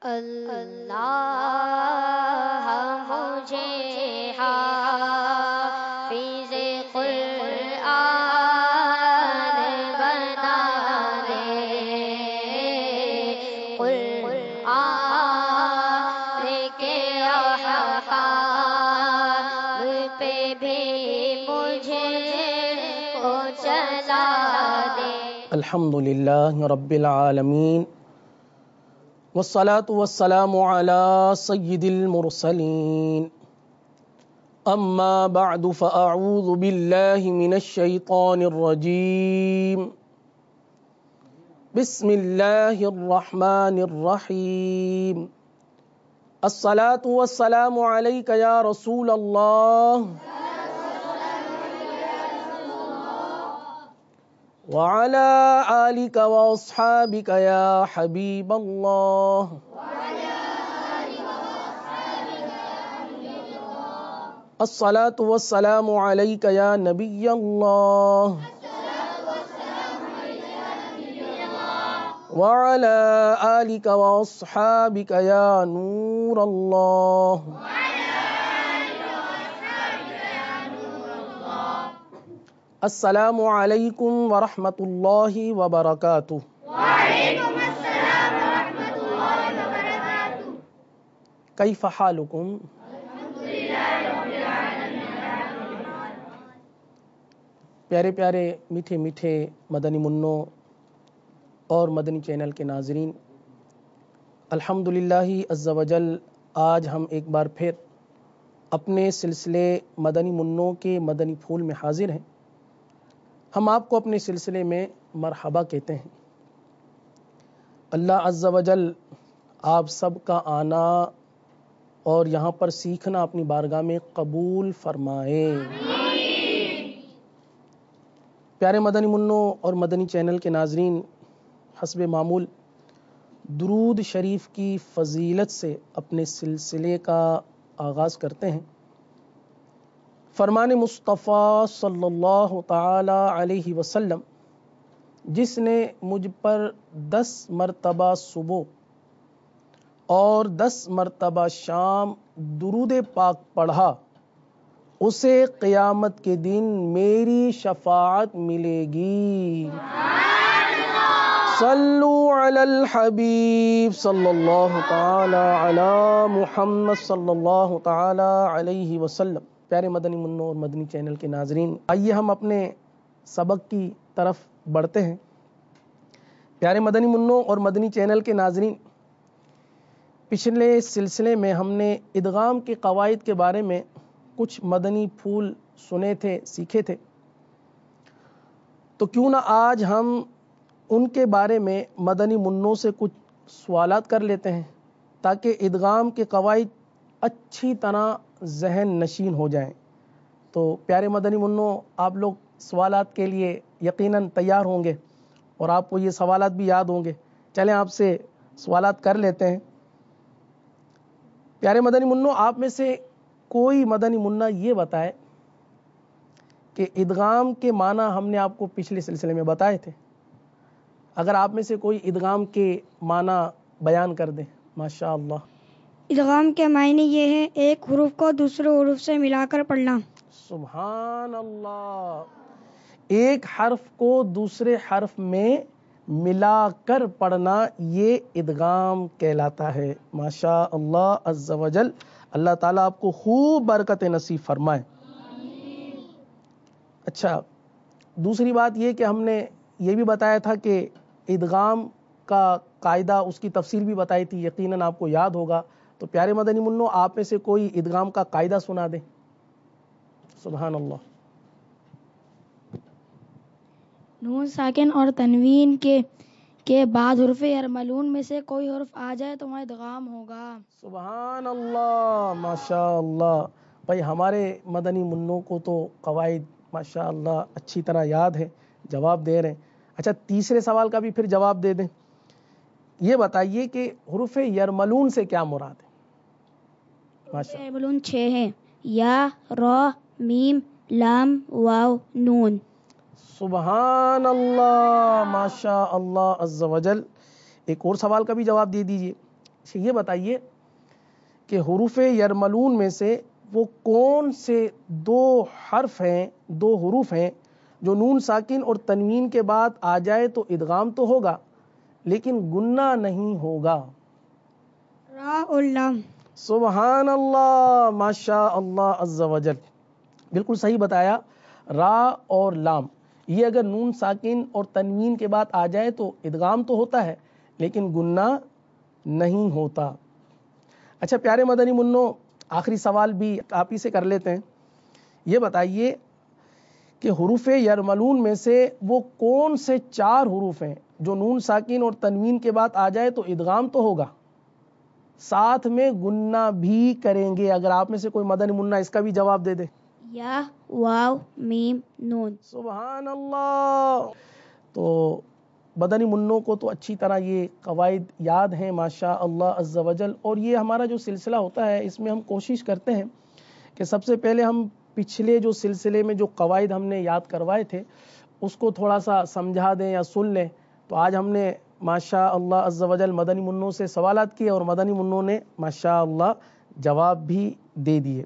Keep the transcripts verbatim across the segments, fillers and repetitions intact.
اللہ مجھے حافظ قرآن بنا دے، قرآن کے احکام پہ بھی مجھے کو چلا دے۔ الحمدللہ رب العالمین، والصلاة والسلام على سید المرسلین، اما بعد فاعوذ باللہ من الشیطان الرجیم، بسم اللہ الرحمن الرحیم، الصلاة والسلام علیک یا رسول اللہ وعلى آلك وأصحابك يا حبيب الله الصلاة والسلام عليك يا نبي الله وعلى آلك وأصحابك يا نور الله السلام علیکم ورحمۃ اللہ وبرکاتہ۔ وعلیکم السلام ورحمۃ اللہ وبرکاتہ۔ کیف حالکم؟ پیارے پیارے میٹھے میٹھے مدنی منوں اور مدنی چینل کے ناظرین، الحمدللہ عز وجل آج ہم ایک بار پھر اپنے سلسلے مدنی منوں کے مدنی پھول میں حاضر ہیں۔ ہم آپ کو اپنے سلسلے میں مرحبا کہتے ہیں۔ اللہ عز و جل آپ سب کا آنا اور یہاں پر سیکھنا اپنی بارگاہ میں قبول فرمائے۔ پیارے مدنی منوں اور مدنی چینل کے ناظرین، حسب معمول درود شریف کی فضیلت سے اپنے سلسلے کا آغاز کرتے ہیں۔ فرمان مصطفیٰ صلی اللہ تعالی علیہ وسلم، جس نے مجھ پر دس مرتبہ صبح اور دس مرتبہ شام درود پاک پڑھا، اسے قیامت کے دن میری شفاعت ملے گی۔ صلو علی الحبیب صلی اللہ تعالی علی محمد صلی اللہ تعالی علیہ وسلم۔ پیارے مدنی منوں اور مدنی چینل کے ناظرین، آئیے ہم اپنے سبق کی طرف بڑھتے ہیں۔ پیارے مدنی منوں اور مدنی چینل کے ناظرین، پچھلے سلسلے میں ہم نے ادغام کے قواعد کے بارے میں کچھ مدنی پھول سنے تھے، سیکھے تھے، تو کیوں نہ آج ہم ان کے بارے میں مدنی منوں سے کچھ سوالات کر لیتے ہیں، تاکہ ادغام کے قواعد اچھی طرح ذہن نشین ہو جائیں۔ تو پیارے مدنی منوں، آپ لوگ سوالات کے لیے یقیناً تیار ہوں گے اور آپ کو یہ سوالات بھی یاد ہوں گے۔ چلیں آپ سے سوالات کر لیتے ہیں۔ پیارے مدنی منوں، آپ میں سے کوئی مدنی منا یہ بتائے کہ ادغام کے معنی ہم نے آپ کو پچھلے سلسلے میں بتائے تھے، اگر آپ میں سے کوئی ادغام کے معنی بیان کر دیں۔ ماشاء اللہ۔ ادغام کے معنی یہ ہے ایک حروف کو دوسرے حروف سے ملا کر پڑھنا۔ سبحان اللہ، ایک حرف کو دوسرے حرف میں ملا کر پڑھنا، یہ ادغام کہلاتا ہے۔ ماشاء اللہ عز و جل، اللہ تعالیٰ آپ کو خوب برکت نصیب فرمائے۔ اچھا، دوسری بات یہ کہ ہم نے یہ بھی بتایا تھا کہ ادغام کا قاعدہ، اس کی تفصیل بھی بتائی تھی، یقیناً آپ کو یاد ہوگا۔ تو پیارے مدنی منوں، آپ میں سے کوئی ادغام کا قاعدہ سنا دے۔ سبحان اللہ۔ نون ساکن اور تنوین کے کے بعد حرف یرملون میں سے کوئی حرف آ جائے تو وہاں ادغام ہوگا۔ سبحان اللہ، ماشاء اللہ۔ بھائی ہمارے مدنی منوں کو تو قواعد ماشاء اللہ اچھی طرح یاد ہے، جواب دے رہے ہیں۔ اچھا، تیسرے سوال کا بھی پھر جواب دے دیں۔ یہ بتائیے کہ حروف یرملون سے کیا مراد ہے؟ حروف یرملون چھ ہیں: یا، را، میم، لام، واو، نون۔ سبحان اللہ، ماشاء اللہ عز و جل۔ ایک اور سوال کا بھی جواب دے دیجئے۔ یہ بتائیے کہ حروف یرملون میں سے وہ کون سے دو حرف ہیں، دو حروف ہیں جو نون ساکن اور تنوین کے بعد آ جائے تو ادغام تو ہوگا لیکن گننا نہیں ہوگا؟ را اور لام۔ سبحان اللہ، ماشاء اللہ عز و جل، بالکل صحیح بتایا۔ را اور لام یہ اگر نون ساکن اور تنوین کے بعد آ جائے تو ادغام تو ہوتا ہے لیکن گننا نہیں ہوتا۔ اچھا پیارے مدنی منو، آخری سوال بھی آپ ہی سے کر لیتے ہیں۔ یہ بتائیے کہ حروف یرملون میں سے وہ کون سے چار حروف ہیں جو نون ساکن اور تنوین کے بعد آ جائے تو ادغام تو ہوگا، ساتھ میں گننا بھی کریں گے؟ اگر آپ میں سے کوئی مدنی منا اس کا بھی جواب دے دے۔ یا، واو، میم، نون۔ سبحان اللہ۔ تو مدنی منوں کو تو اچھی طرح یہ قواعد یاد ہیں ماشاء اللہ عز و جل، اور یہ ہمارا جو سلسلہ ہوتا ہے اس میں ہم کوشش کرتے ہیں کہ سب سے پہلے ہم پچھلے جو سلسلے میں جو قواعد ہم نے یاد کروائے تھے اس کو تھوڑا سا سمجھا دیں یا سن لیں۔ تو آج ہم نے ماشاء اللہ عز و جل مدنی منوں سے سوالات کیے اور مدنی منوں نے ماشاء اللہ جواب بھی دے دیے۔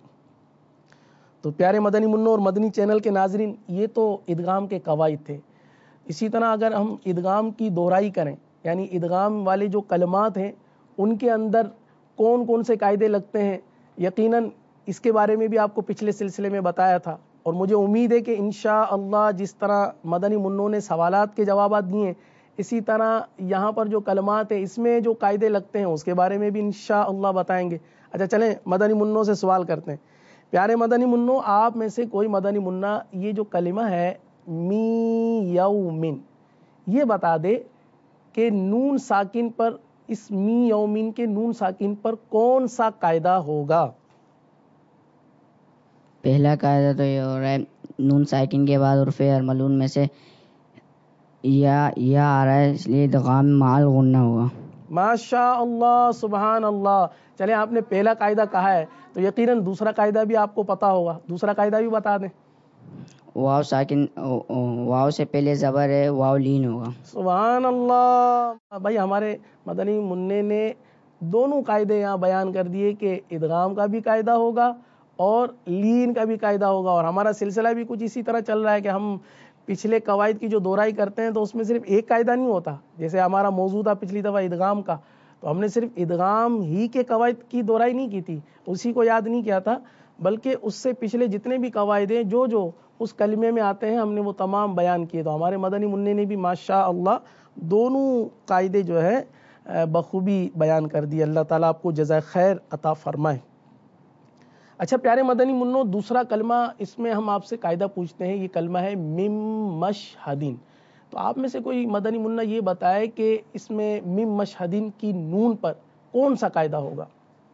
تو پیارے مدنی منوں اور مدنی چینل کے ناظرین، یہ تو ادغام کے قواعد تھے۔ اسی طرح اگر ہم ادغام کی دہرائی کریں، یعنی ادغام والے جو کلمات ہیں ان کے اندر کون کون سے قاعدے لگتے ہیں، یقیناً اس کے بارے میں بھی آپ کو پچھلے سلسلے میں بتایا تھا، اور مجھے امید ہے کہ انشاءاللہ جس طرح مدنی منوں نے سوالات کے جوابات دیے اسی طرح یہاں پر جو کلمات ہیں اس میں جو قاعدے لگتے ہیں اس کے بارے میں بھی انشاءاللہ بتائیں گے۔ اچھا چلیں مدنی منوں سے سوال کرتے ہیں۔ پیارے مدنی منوں، آپ میں سے کوئی مدنی منا یہ جو کلمہ ہے می یومن، یہ بتا دے کہ نون ساکن پر، اس می یومن کے نون ساکن پر کون سا قاعدہ ہوگا؟ پہلا قاعدہ تو یہ ہو رہا ہے نون ساکن کے بعد حروف یرملون میں سے یا یا آ رہا ہے، اس لیے ادغام مال غنہ ہوگا۔ ماشاء اللہ، سبحان اللہ۔ چلیں آپ نے پہلا قاعدہ کہا ہے تو یقیناً دوسرا قاعدہ بھی آپ کو پتا ہوگا، دوسرا قاعدہ بھی بتا دیں۔ واو ساکن، واو سے پہلے زبر ہے، واو لین ہوگا۔ سبحان اللہ، بھائی ہمارے مدنی منع نے دونوں قاعدے یہاں بیان کر دیے کہ ادغام کا بھی قاعدہ ہوگا اور لین کا بھی قاعدہ ہوگا، اور ہمارا سلسلہ بھی کچھ اسی طرح چل رہا ہے کہ ہم پچھلے قواعد کی جو دہرائی کرتے ہیں تو اس میں صرف ایک قاعدہ نہیں ہوتا، جیسے ہمارا موضوع تھا پچھلی دفعہ ادغام کا، تو ہم نے صرف ادغام ہی کے قواعد کی دہرائی نہیں کی تھی، اسی کو یاد نہیں کیا تھا، بلکہ اس سے پچھلے جتنے بھی قواعد ہیں جو جو اس کلمے میں آتے ہیں ہم نے وہ تمام بیان کیے۔ تو ہمارے مدنی منع نے بھی ماشاء اللہ دونوں قاعدے جو ہے بخوبی بیان کر دیے۔ اللہ تعالیٰ آپ کو جزائے خیر عطا فرمائے۔ اچھا پیارے مدنی منوں، دوسرا کلمہ اس میں ہم آپ سے قاعدہ پوچھتے ہیں، یہ کلمہ ہے مم مشہدین۔ تو آپ میں سے کوئی مدنی منہ یہ بتائے کہ اس میں مم مشہدین کی نون پر کون سا قاعدہ ہوگا؟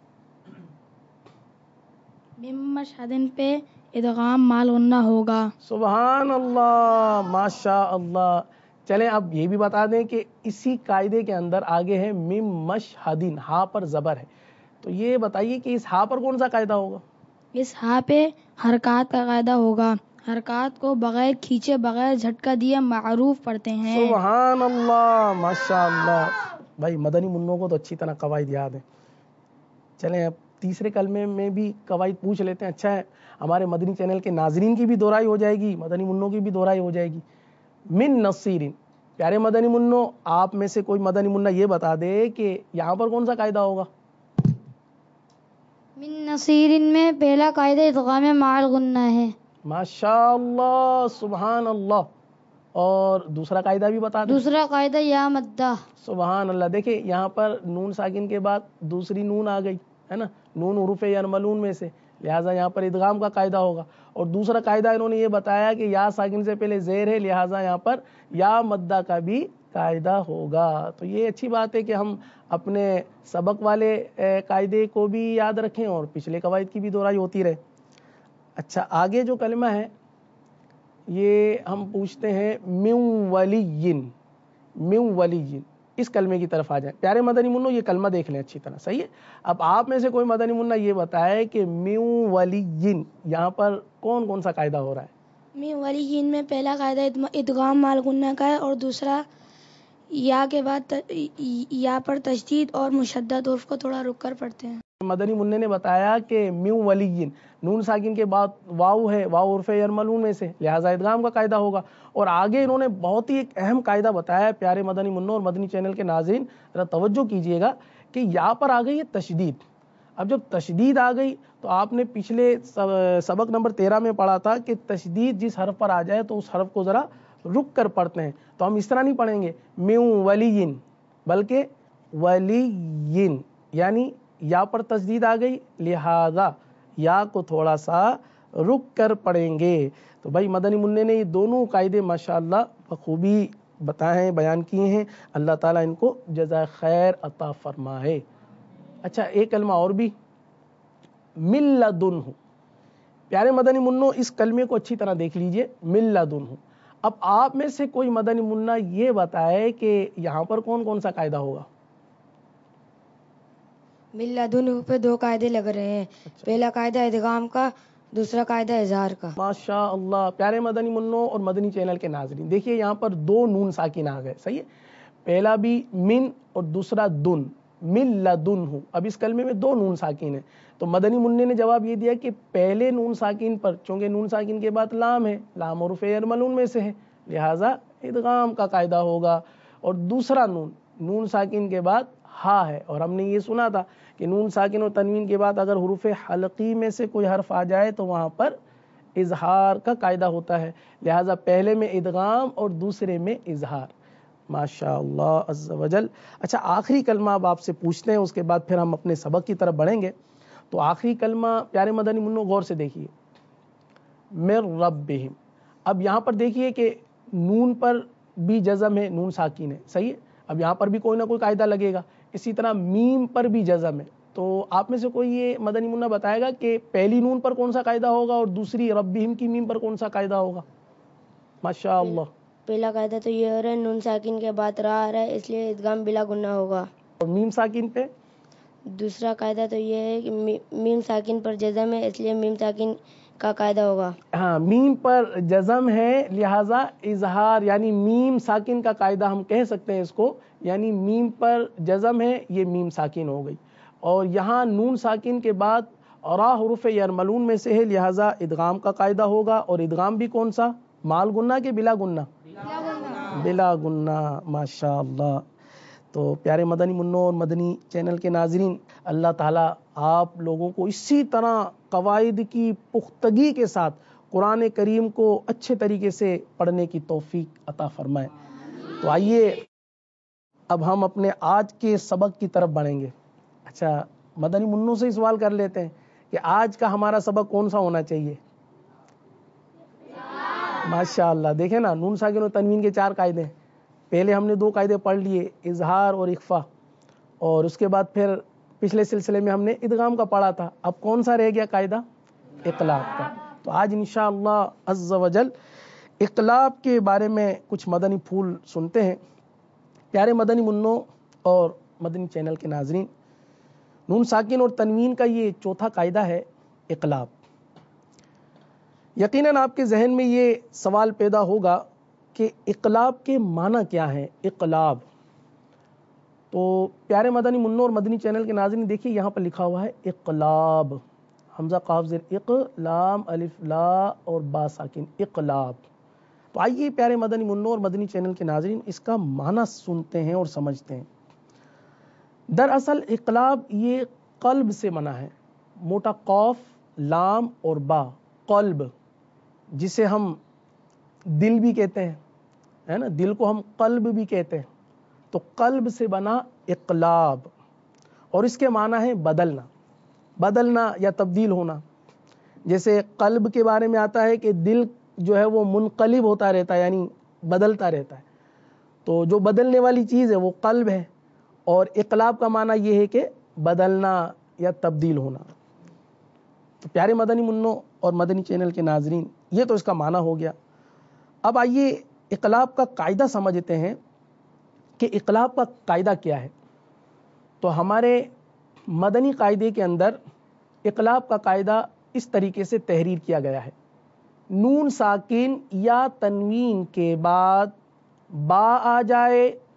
مم مشہدین پہ ادغام مال غنہ ہوگا۔ سبحان اللہ، ماشاء اللہ۔ چلیں اب یہ بھی بتا دیں کہ اسی قاعدے کے اندر آگے ہے مم مشہدین، ہا پر زبر ہے، تو یہ بتائیے کہ اس ہا پر کون سا قاعدہ ہوگا؟ اس ہا پہ حرکات کا قاعدہ ہوگا، حرکات کو بغیر کھینچے بغیر جھٹکا دیے معروف پڑھتے ہیں۔ سبحان اللہ، ماشاء اللہ۔ بھائی مدنی منوں کو تو اچھی طرح قواعد یاد ہیں۔ چلیں اب تیسرے کلمے میں بھی قواعد پوچھ لیتے ہیں، اچھا ہے ہمارے مدنی چینل کے ناظرین کی بھی دہرائی ہو جائے گی، مدنی منوں کی بھی دہرائی ہو جائے گی۔ من نصیرین، پیارے مدنی منوں آپ میں سے کوئی مدنی منہ یہ بتا دے کہ یہاں پر کون سا قاعدہ ہوگا؟ من نصیرین میں پہلا قاعدہ ادغام مال غنہ ہے۔ ماشاء اللہ، سبحان اللہ۔ اور دوسرا قاعدہ بھی بتا دیں۔ دوسرا قاعدہ یا مدہ۔ سبحان اللہ، دیکھیں یہاں پر نون ساکن کے بعد دوسری نون آ گئی ہے نا، نون حروف یرملون میں سے، لہٰذا یہاں پر ادغام کا قاعدہ ہوگا۔ اور دوسرا قاعدہ انہوں نے یہ بتایا کہ یا ساکن سے پہلے زیر ہے، لہٰذا یہاں پر یا مدہ کا بھی قاعدہ ہوگا۔ تو یہ اچھی بات ہے کہ ہم اپنے سبق والے قاعدے کو بھی یاد رکھیں اور پچھلے قواعد کی بھی دہرائی ہوتی رہے۔ اچھا آگے جو کلمہ ہے یہ ہم پوچھتے ہیں من ولیین، من ولیین، اس کلمے کی طرف آ جائیں۔ پیارے مدنی منوں یہ کلمہ دیکھ لیں اچھی طرح، صحیح ہے؟ اب آپ میں سے کوئی مدنی منہ یہ بتائے کہ من ولیین یہاں پر کون کون سا قاعدہ ہو رہا ہے؟ من ولیین میں پہلا قاعدہ ادغام مال غنہ کا ہے، اور دوسرا یا کے بعد یا پر تشدید اور مشدد حرف کو تھوڑا رک کر پڑھتے ہیں. مدنی منع نے بتایا کہ میو ولیین نون ساکن کے بعد واو ہے، واو حرف یرملون میں سے، لہٰذا ادغام کا قاعدہ ہوگا. اور آگے انہوں نے بہت ہی ایک اہم قاعدہ بتایا ہے. پیارے مدنی منوں اور مدنی چینل کے ناظرین ذرا توجہ کیجئے گا کہ یہاں پر آ گئی ہے تشدید. اب جب تشدید آ گئی تو آپ نے پچھلے سبق نمبر تیرہ میں پڑھا تھا کہ تشدید جس حرف پر آ جائے تو اس حرف کو ذرا رک کر پڑھتے ہیں. تو ہم اس طرح نہیں پڑھیں گے میو ولیین، بلکہ ولیین، یعنی یا پر تشدید آ گئی لہذا یا کو تھوڑا سا رک کر پڑھیں گے. تو بھائی مدنی منع نے یہ دونوں قاعدے ماشاءاللہ بخوبی بتائے ہیں، بیان کیے ہیں. اللہ تعالیٰ ان کو جزائے خیر عطا فرمائے. اچھا ایک کلمہ اور بھی، من لدنہ. پیارے مدنی منوں اس کلمے کو اچھی طرح دیکھ لیجئے، من لدنہ. اب آپ میں سے کوئی مدنی منہ یہ بتائے کہ یہاں پر کون کون سا قاعدہ ہوگا؟ من لدنہ پہ دو قاعدے لگ رہے ہیں. پہلا قاعدہ ادغام کا، دوسرا قاعدہ اظہار کا. ماشاء اللہ. پیارے مدنی منوں اور مدنی چینل کے ناظرین دیکھیے یہاں پر دو نون ساکن آ گئے، صحیح ہے. پہلا بھی من اور دوسرا دن، من لدنہ. اب اس کلمے میں دو نون ساکن ہیں. تو مدنی منع نے جواب یہ دیا کہ پہلے نون ساکن پر، چونکہ نون ساکن کے بعد لام ہے، لام حرف یرملون میں سے ہے، لہٰذا ادغام کا قاعدہ ہوگا. اور دوسرا نون، نون ساکن کے بعد ہا ہے، اور ہم نے یہ سنا تھا کہ نون ساکن اور تنوین کے بعد اگر حروف حلقی میں سے کوئی حرف آ جائے تو وہاں پر اظہار کا قاعدہ ہوتا ہے، لہٰذا پہلے میں ادغام اور دوسرے میں اظہار. ماشاء اللہ عز و جل. اچھا آخری کلمہ اب آپ سے پوچھتے ہیں، اس کے بعد پھر ہم اپنے سبق کی طرف بڑھیں گے. تو آخری کلمہ پیارے مدنی منوں غور سے دیکھیے، من ربہم. اب یہاں پر دیکھیے کہ نون پر بھی جزم ہے، نون ساکن ہے، صحیح ہے. اب یہاں پر بھی کوئی نہ کوئی قاعدہ لگے گا. اسی طرح میم پر بھی جزم ہے. تو آپ میں سے کوئی یہ مدنی منہ بتائے گا کہ پہلی نون پر کون سا قاعدہ ہوگا اور دوسری ربہم کی میم پر کون سا قاعدہ ہوگا؟ ماشاء اللہ. پہلا قاعدہ تو یہ ہو رہا ہے نون ساکن کے بعد را آ رہا ہے، اس لیے ادغام بلا گناہ ہوگا. اور میم ساکن پہ؟ دوسرا قاعدہ تو یہ ہے کہ میم ساکن پر جزم ہے، اس لیے میم ساکن کا قاعدہ ہوگا. ہاں میم پر جزم ہے لہٰذا اظہار، یعنی میم ساکن کا قاعدہ ہم کہہ سکتے ہیں اس کو. یعنی میم پر جزم ہے، یہ میم ساکن ہو گئی. اور یہاں نون ساکن کے بعد را حروف یرملون میں سے ہے، لہٰذا ادغام کا قاعدہ ہوگا. اور ادغام بھی کون سا؟ مال گنہ کے بلا گنہ؟ بلا گنہ. ماشاء اللہ. تو پیارے مدنی منوں اور مدنی چینل کے ناظرین، اللہ تعالیٰ آپ لوگوں کو اسی طرح قواعد کی پختگی کے ساتھ قرآن کریم کو اچھے طریقے سے پڑھنے کی توفیق عطا فرمائے. تو آئیے اب ہم اپنے آج کے سبق کی طرف بڑھیں گے. اچھا مدنی منوں سے سوال کر لیتے ہیں کہ آج کا ہمارا سبق کون سا ہونا چاہیے؟ ماشاء اللہ. دیکھیں نا، نون ساکن اور تنوین کے چار قاعدے. پہلے ہم نے دو قاعدے پڑھ لیے، اظہار اور اخفا. اور اس کے بعد پھر پچھلے سلسلے میں ہم نے ادغام کا پڑھا تھا. اب کون سا رہ گیا قاعدہ؟ اقلاب کا. تو آج انشاءاللہ عز و جل اقلاب کے بارے میں کچھ مدنی پھول سنتے ہیں. پیارے مدنی منوں اور مدنی چینل کے ناظرین، نون ساکن اور تنوین کا یہ چوتھا قاعدہ ہے اقلاب. یقیناً آپ کے ذہن میں یہ سوال پیدا ہوگا کہ اقلاب کے معنی کیا ہیں؟ اقلاب. تو پیارے مدنی منوں اور مدنی چینل کے ناظرین دیکھیے یہاں پر لکھا ہوا ہے اقلاب، حمزہ قاف زیر اق، لام الف لا اور با ساکن، اقلاب. تو آئیے پیارے مدنی منوں اور مدنی چینل کے ناظرین اس کا معنی سنتے ہیں اور سمجھتے ہیں. دراصل اقلاب یہ قلب سے منع ہے، موٹا قاف لام اور با، قلب، جسے ہم دل بھی کہتے ہیں، ہے نا، دل کو ہم قلب بھی کہتے ہیں. تو قلب سے بنا اقلاب، اور اس کے معنی ہے بدلنا، بدلنا یا تبدیل ہونا. جیسے قلب کے بارے میں آتا ہے کہ دل جو ہے وہ منقلب ہوتا رہتا ہے، یعنی بدلتا رہتا ہے. تو جو بدلنے والی چیز ہے وہ قلب ہے، اور اقلاب کا معنی یہ ہے کہ بدلنا یا تبدیل ہونا. تو پیارے مدنی منوں اور مدنی چینل کے ناظرین یہ تو اس کا معنی ہو گیا. اب آئیے اقلاب کا قاعدہ سمجھتے ہیں کہ اقلاب کا قاعدہ کیا ہے. تو ہمارے مدنی قاعدے کے اندر اقلاب کا قاعدہ اس طریقے سے تحریر کیا گیا ہے: نون ساکن یا تنوین کے بعد با آ جائے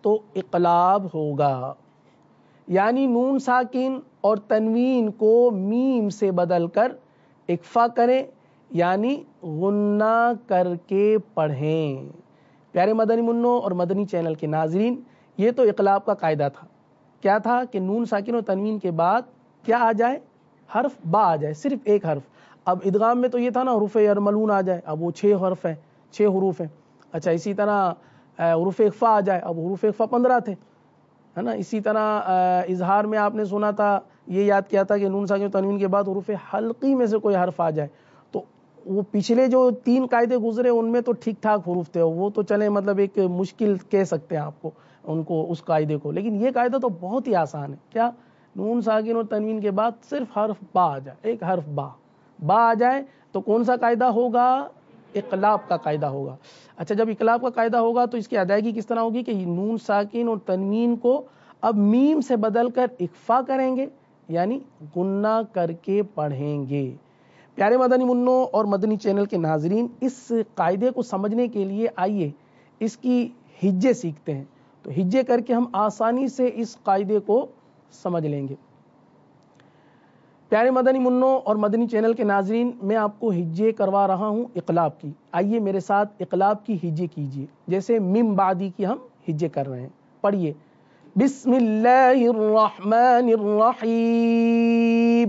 تو اقلاب ہوگا، یعنی نون ساکن اور تنوین کو میم سے بدل کر اکفا کریں، یعنی غنہ کر کے پڑھیں۔ پیارے مدنی منوں اور مدنی چینل کے ناظرین، یہ تو اقلاب کا قاعدہ تھا۔ کیا تھا کہ نون ساکن اور تنوین کے بعد کیا آ جائے؟ حرف با آ جائے، صرف ایک حرف۔ اب ادغام میں تو یہ تھا نا حروف یرملون آ جائے، اب وہ چھ حرف ہیں، چھ حروف ہیں۔ اچھا اسی طرح حروف اخفا آ جائے، اب حروف اخفا پندرہ تھے، ہے نا۔ اسی طرح اظہار میں آپ نے سنا تھا، یہ یاد کیا تھا کہ نون ساکن و تنوین کے بعد حروف حلقی میں سے کوئی حرف آ جائے، تو وہ پچھلے جو تین قاعدے گزرے ان میں تو ٹھیک ٹھاک حروف تھے، وہ تو چلیں مطلب ایک مشکل کہہ سکتے ہیں آپ کو ان کو اس قاعدے کو، لیکن یہ قاعدہ تو بہت ہی آسان ہے۔ کیا؟ نون ساکن اور تنوین کے بعد صرف حرف با آ جائے، ایک حرف با با آ جائے تو کون سا قاعدہ ہوگا؟ اقلاب کا قاعدہ ہوگا۔ اچھا جب اقلاب کا قاعدہ ہوگا تو اس کی ادائیگی کس طرح ہوگی کہ نون ساکن اور تنوین کو اب میم سے بدل کر اکفا کریں گے، یعنی غنہ کر کے پڑھیں گے۔ پیارے مدنی منوں اور مدنی چینل کے ناظرین، اس قاعدے کو سمجھنے کے لیے آئیے اس کی ہجے سیکھتے ہیں، تو ہجے کر کے ہم آسانی سے اس قاعدے کو سمجھ لیں گے۔ پیارے مدنی منوں اور مدنی چینل کے ناظرین، میں آپ کو ہجے کروا رہا ہوں اقلاب کی۔ آئیے میرے ساتھ اقلاب کی ہجے کیجیے، جیسے مم بعدی کی ہم ہجے کر رہے ہیں۔ پڑھیے، بسم اللہ الرحمن الرحیم۔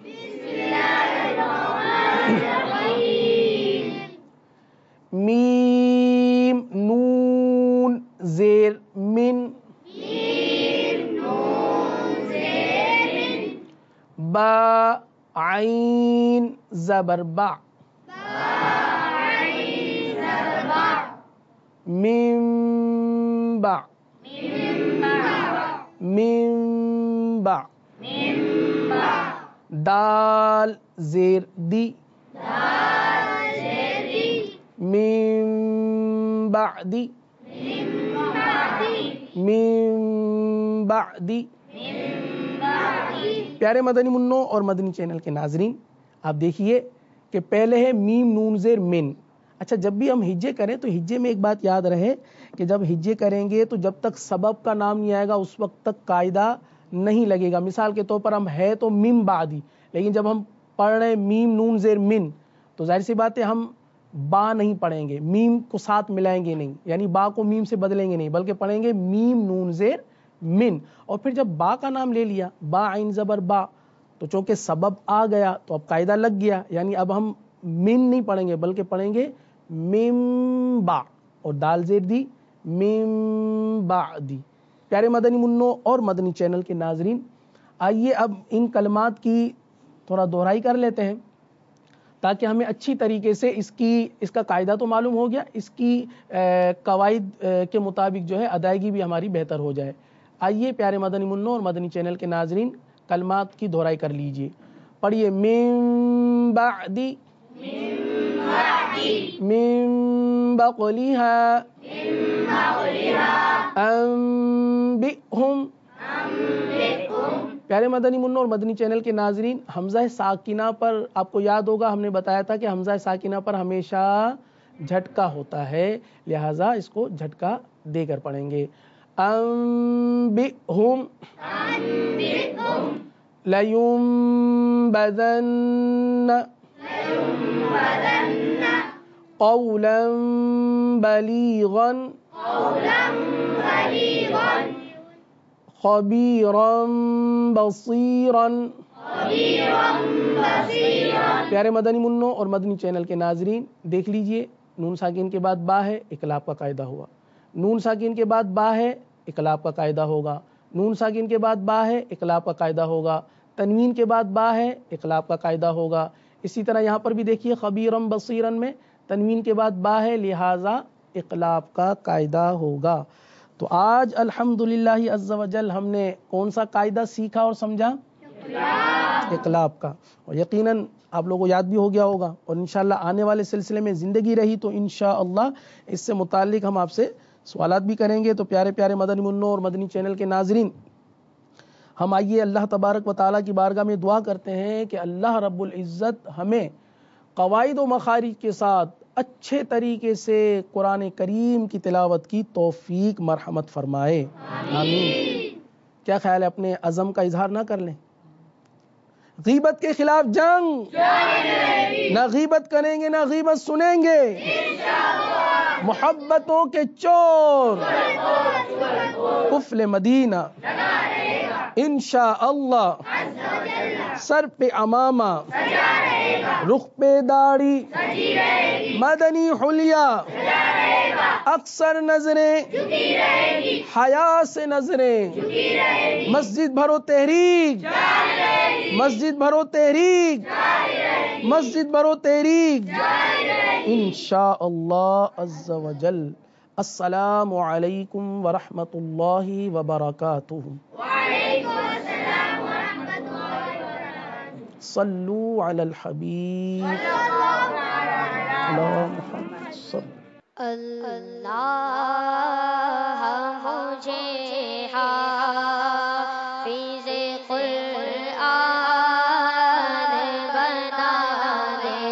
میم نون زیر من، با عین زبر با، میم با، میم با، دال زیر دی، میم بعدی، میم بعدی۔ پیارے مدنی منوں اور مدنی چینل کے ناظرین، آپ دیکھیے کہ پہلے ہے میم نون زیر من۔ اچھا جب بھی ہم ہجے کریں تو ہجے میں ایک بات یاد رہے کہ جب ہجے کریں گے تو جب تک سبب کا نام نہیں آئے گا اس وقت تک قاعدہ نہیں لگے گا۔ مثال کے طور پر ہم ہے تو میم بعدی، لیکن جب ہم پڑھ رہے ہیں میم نون زیر من تو ظاہر سی بات ہے ہم با نہیں پڑھیں گے، میم کو ساتھ ملائیں گے نہیں، یعنی با کو میم سے بدلیں گے نہیں، بلکہ پڑھیں گے میم نون زیر من۔ اور پھر جب با کا نام لے لیا، با عین زبر با، تو چونکہ سبب آ گیا تو اب قاعدہ لگ گیا، یعنی اب ہم من نہیں پڑھیں گے بلکہ پڑھیں گے میم با، اور دال زیر دی، میم بعدی۔ پیارے مدنی منوں اور مدنی چینل کے ناظرین، آئیے اب ان کلمات کی تھوڑا دہرائی کر لیتے ہیں تاکہ ہمیں اچھی طریقے سے اس کی اس کا قاعدہ تو معلوم ہو گیا، اس کی قواعد کے مطابق جو ہے ادائیگی بھی ہماری بہتر ہو جائے۔ آئیے پیارے مدنی منوں اور مدنی چینل کے ناظرین کلمات کی دہرائی کر لیجئے۔ پڑھیے، من بعدی، من بقلها، انبئهم۔ پیارے مدنی منوں اور مدنی چینل کے ناظرین، حمزہ ساکنہ پر آپ کو یاد ہوگا ہم نے بتایا تھا کہ حمزہ ساکنہ پر ہمیشہ جھٹکا ہوتا ہے، لہٰذا اس کو جھٹکا دے کر پڑھیں گے۔ انبئهم، لینبذن، قولا بلیغا، خبیرا بصیرا۔ پیارے مدنی منوں اور مدنی چینل کے ناظرین، دیکھ لیجئے نون ساکن کے بعد با ہے، اقلاب کا قاعدہ ہوا۔ نون ساکن کے بعد با ہے، اقلاب کا قاعدہ ہوگا۔ نون ساکن کے بعد با ہے، اقلاب کا قاعدہ ہوگا۔ تنوین کے بعد با ہے، اقلاب کا قاعدہ ہوگا۔ اسی طرح یہاں پر بھی دیکھیے خبیرم بصیرن میں تنوین کے بعد با ہے، لہٰذا اقلاب کا قاعدہ ہوگا۔ تو آج الحمدللہ عز و جل ہم نے کون سا قاعدہ سیکھا اور سمجھا؟ اقلاب کا، اور یقیناً آپ لوگوں کو یاد بھی ہو گیا ہوگا، اور انشاءاللہ آنے والے سلسلے میں زندگی رہی تو انشاءاللہ اس سے متعلق ہم آپ سے سوالات بھی کریں گے۔ تو پیارے پیارے مدنی منوں اور مدنی چینل کے ناظرین، ہم آئیے اللہ تبارک و تعالیٰ کی بارگاہ میں دعا کرتے ہیں کہ اللہ رب العزت ہمیں قواعد و مخارج کے ساتھ اچھے طریقے سے قرآن کریم کی تلاوت کی توفیق مرحمت فرمائے، آمین۔ کیا خیال ہے، اپنے عزم کا اظہار نہ کر لیں؟ غیبت کے خلاف جنگ، نہ غیبت کریں گے نہ غیبت سنیں گے، محبتوں کے چور قفل مدینہ انشاءاللہ، سر پہ امامہ رخ پہ داڑھی مدنی حلیہ، اکثر نظریں حیا سے نظریں، مسجد بھرو تحریک، مسجد بھرو تحریک، مسجد بھرو تحریک انشاءاللہ عز و جل۔ السلام علیکم ورحمۃ اللہ وبرکاتہ۔ صلو علی الحبیب اللہم محمد صلی اللہ مجھے حافظ قرآن بنا دے،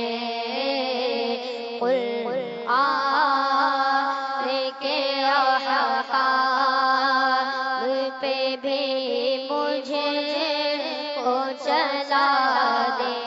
قرآن کے احکام پہ بھی مجھے کو چلا دے۔